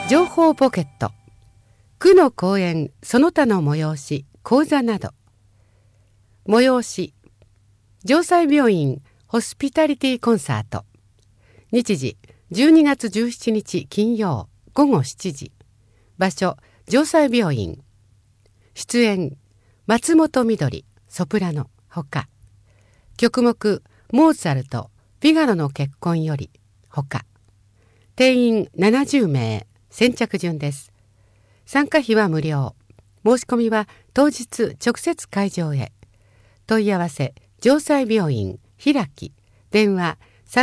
情報ポケット、区の公演その他の催し講座など。催し、城西病院ホスピタリティコンサート。日時12月17日金曜午後7時。場所城西病院。出演松本みどりソプラノほか。曲目モーツァルトフィガロの結婚よりほか。定員70名。先着順です。参加費は無料。申し込みは当日直接会場へ。問い合わせ城西病院開き。電話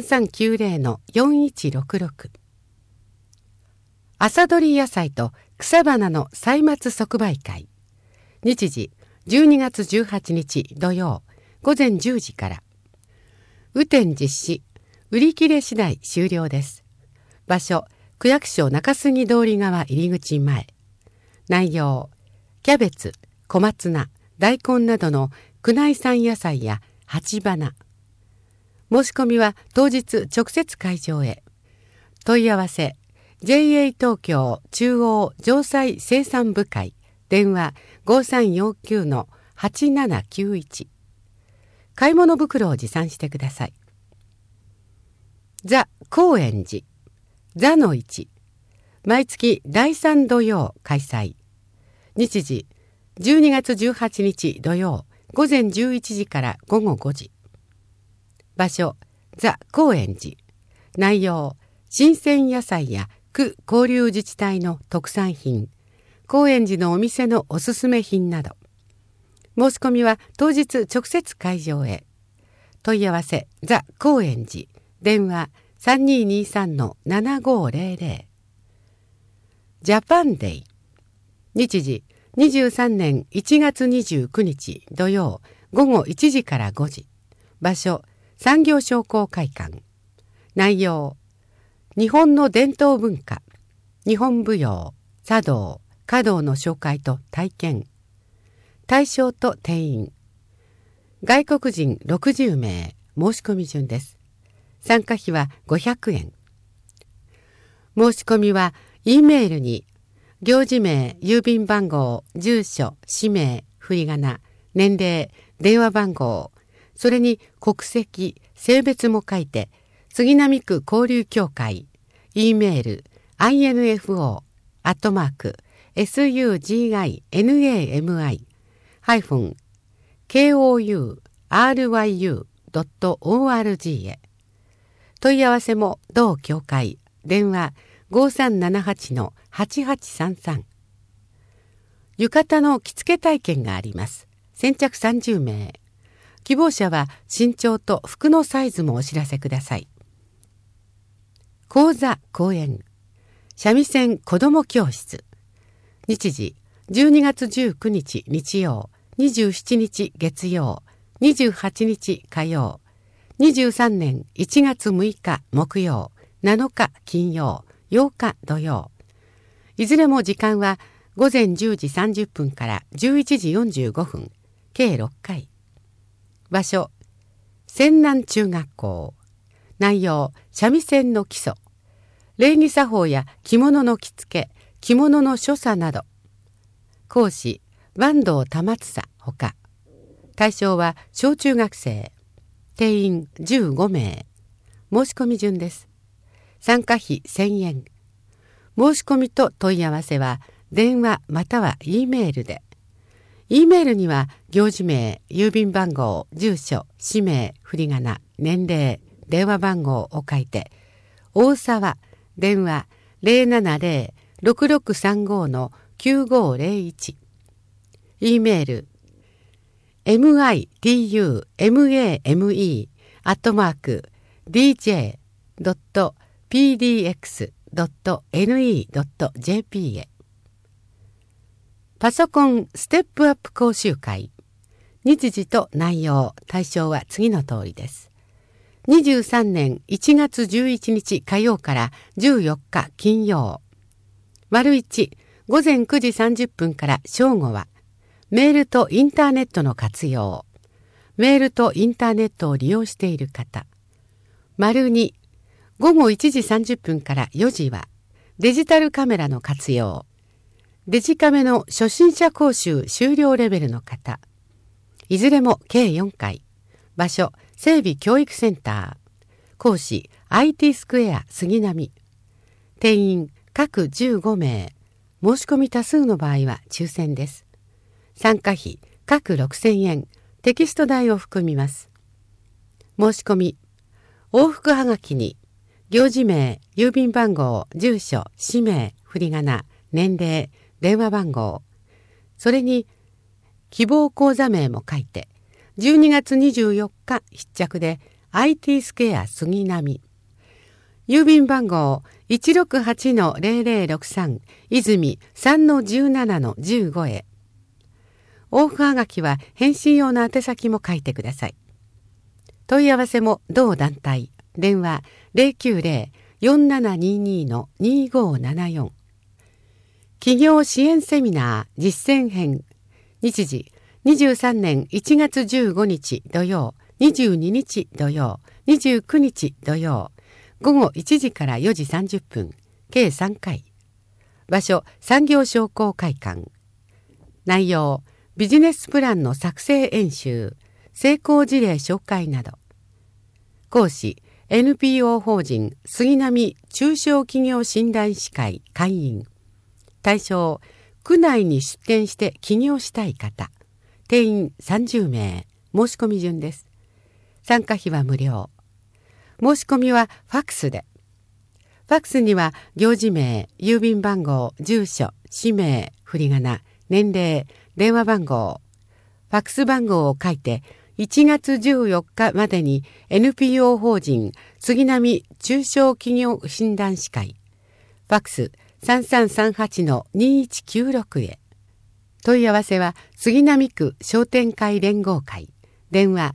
3390-4166。朝採り野菜と草花の歳末即売会。日時12月18日土曜午前10時から。雨天実施。売り切れ次第終了です。場所区役所中杉通り側入り口前。内容キャベツ、小松菜、大根などの区内産野菜や鉢花。申し込みは当日直接会場へ。問い合わせ JA 東京中央城西生産部会。電話5349-8791。買い物袋を持参してください。ザ・高円寺座の市。毎月第3土曜開催。日時12月18日土曜午前11時から午後5時。場所ザ・高円寺。内容新鮮野菜や区交流自治体の特産品、高円寺のお店のおすすめ品など。申し込みは当日直接会場へ。問い合わせザ・高円寺。電話3223-7500。ジャパンデイ。日時23年1月29日土曜午後1時から5時。場所産業商工会館。内容日本の伝統文化、日本舞踊、茶道、華道の紹介と体験。対象と定員外国人60名。申し込み順です。参加費は500円。申し込みは E メールに行事名、郵便番号、住所、氏名、振り仮名、年齢、電話番号、それに国籍、性別も書いて、杉並区交流協会、E メール、info@sugimi-kouryu.org へ。問い合わせも同協会。電話5378-8833。浴衣の着付け体験があります。先着30名。希望者は身長と服のサイズもお知らせください。講座講演三味線子ども教室。日時12月19日日曜、27日月曜、28日火曜、23年1月6日木曜、7日金曜、8日土曜。いずれも時間は午前10時30分から11時45分、計6回。場所、泉南中学校。内容、三味線の基礎。礼儀作法や着物の着付け、着物の所作など。講師、坂東玉津ほか。対象は小中学生。定員15名。申し込み順です。参加費1000円。申し込みと問い合わせは電話または E メールで。E メールには行事名、郵便番号、住所、氏名、振り仮名、年齢、電話番号を書いて、大沢、電話 070-6635-9501。E メールmitumame@dj.pdx.ne.jp へ。パソコンステップアップ講習会。日時と内容、対象は次の通りです。23年1月11日火曜から14日金曜。丸1、午前9時30分から正午は、メールとインターネットの活用。メールとインターネットを利用している方。丸2、午後1時30分から4時は、 デジタルカメラの活用。デジカメの初心者講習終了レベルの方。いずれも計4回。場所、整備教育センター。講師、IT スクエア杉並。定員、各15名。申し込み多数の場合は抽選です。参加費、各6000円。テキスト代を含みます。申し込み。往復はがきに、行事名、郵便番号、住所、氏名、振り仮名、年齢、電話番号。それに、希望講座名も書いて、12月24日必着で IT スクエア杉並。郵便番号 168-0063 泉 3-17-15 へ。往復はがきは返信用の宛先も書いてください。問い合わせも同団体。電話 090-4722-2574。企業支援セミナー実践編。日時23年1月15日土曜、22日土曜、29日土曜、午後1時から4時30分、計3回。場所、産業商工会館。内容、ビジネスプランの作成演習、成功事例紹介など。講師、NPO 法人杉並中小企業診断士会会員。対象、区内に出店して起業したい方。定員30名。申し込み順です。参加費は無料。申し込みはファックスで。ファックスには行事名、郵便番号、住所、氏名、振り仮名、年齢、電話番号。ファックス番号を書いて、1月14日までに NPO 法人杉並中小企業診断士会。ファックス3338-2196 へ。問い合わせは杉並区商店会連合会。電話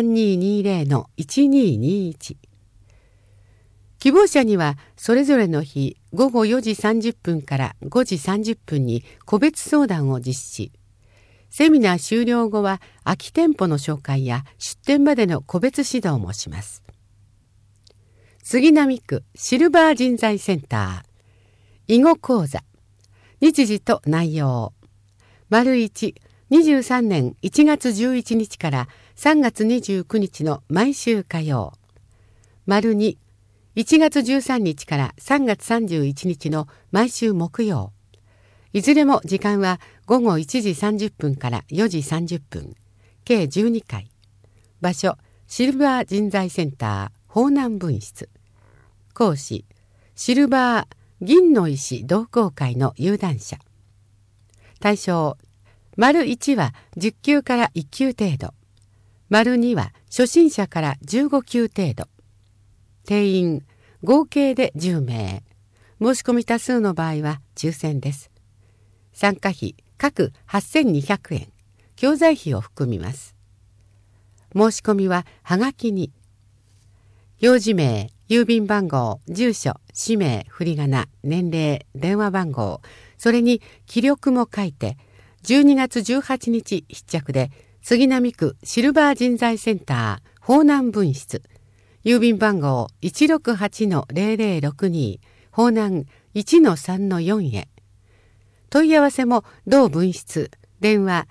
3220-1221。希望者にはそれぞれの日午後4時30分から5時30分に個別相談を実施。セミナー終了後は空き店舗の紹介や出店までの個別指導もします。杉並区シルバー人材センター。囲碁講座。日時と内容。1、23年1月11日から3月29日の毎週火曜。2、1月13日から3月31日の毎週木曜。いずれも時間は午後1時30分から4時30分。計12回。場所、シルバー人材センター、法南分室。講師、シルバー銀の石同好会の有段者。対象、1は10級から1級程度。2は初心者から15級程度。定員、合計で10名。申し込み多数の場合は抽選です。参加費、各8200円。教材費を含みます。申し込みははがきに。用事名、郵便番号、住所、氏名、振り仮名、年齢、電話番号、それに記録も書いて、12月18日必着で、杉並区シルバー人材センター、法南分室、郵便番号 168-0062、法南 1-3-4 へ。問い合わせも同分室、電話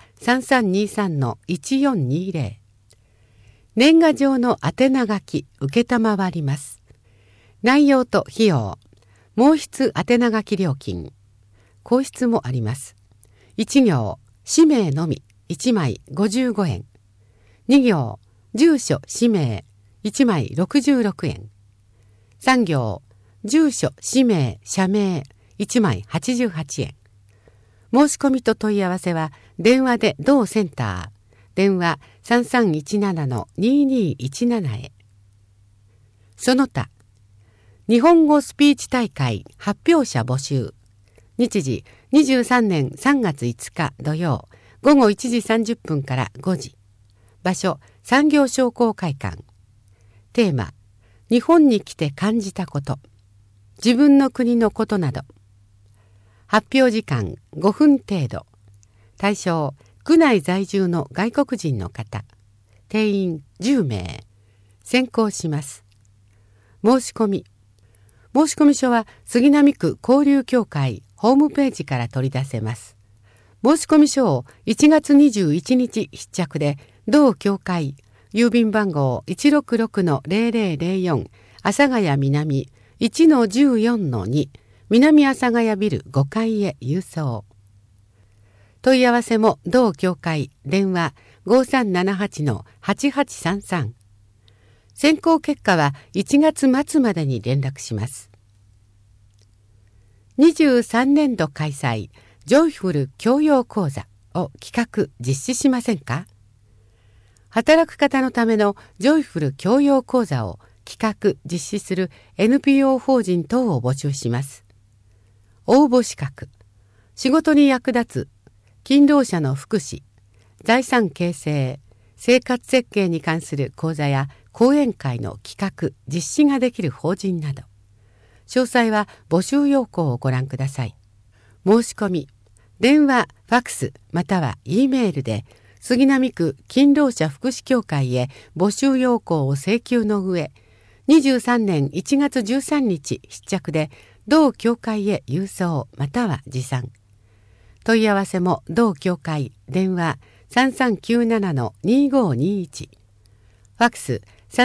3323-1420。年賀状の宛名書き受けたまわります。内容と費用。毛筆宛名書き料金。硬筆もあります。1行、氏名のみ、1枚55円。2行、住所、氏名、1枚66円。3行、住所、氏名、社名、1枚88円。申し込みと問い合わせは、電話で同センター、電話 3317-2217 へ。その他、日本語スピーチ大会発表者募集。日時23年3月5日土曜、午後1時30分から5時。場所、産業商工会館。テーマ、日本に来て感じたこと。自分の国のことなど。発表時間5分程度。対象、区内在住の外国人の方。定員10名。選考します。申し込み。 申込書は杉並区交流協会ホームページから取り出せます。申込書を1月21日必着で、同協会、郵便番号 166-0004 阿佐ヶ谷南 1-14-2 南阿佐ヶ谷ビル5階へ郵送。問い合わせも同協会電話 5378-8833。選考結果は1月末までに連絡します。23年度開催ジョイフル教養講座を企画実施しませんか？働く方のためのジョイフル教養講座を企画実施する NPO 法人等を募集します。応募資格、仕事に役立つ勤労者の福祉、財産形成、生活設計に関する講座や講演会の企画実施ができる法人など、詳細は募集要項をご覧ください。申し込み、電話、ファックスまたは E メールで杉並区勤労者福祉協会へ募集要項を請求の上、23年1月13日必着で同協会へ郵送または持参。問い合わせも同協会電話 3397-2521 ファックス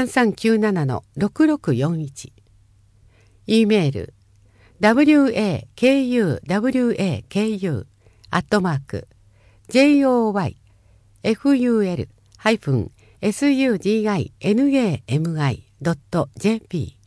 3397-6641 E メール wakuFUL-suginami.jp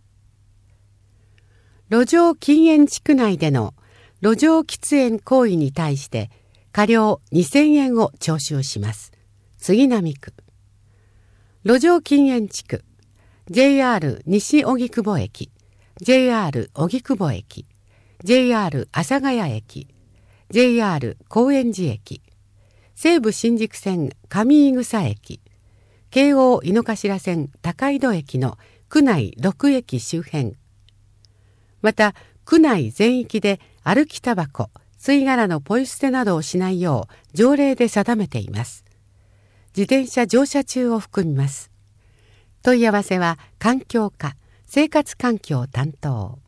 路上禁煙地区内での路上喫煙行為に対して過料2000円を徴収します。杉並区路上禁煙地区 JR 西荻窪駅 JR 荻窪駅 JR 阿佐ヶ谷駅 JR 高円寺駅西武新宿線上井草駅京王井の頭線高井戸駅の区内6駅周辺、また区内全域で歩きタバコ、吸い殻のポイ捨てなどをしないよう条例で定めています。自転車乗車中を含みます。問い合わせは環境課生活環境担当。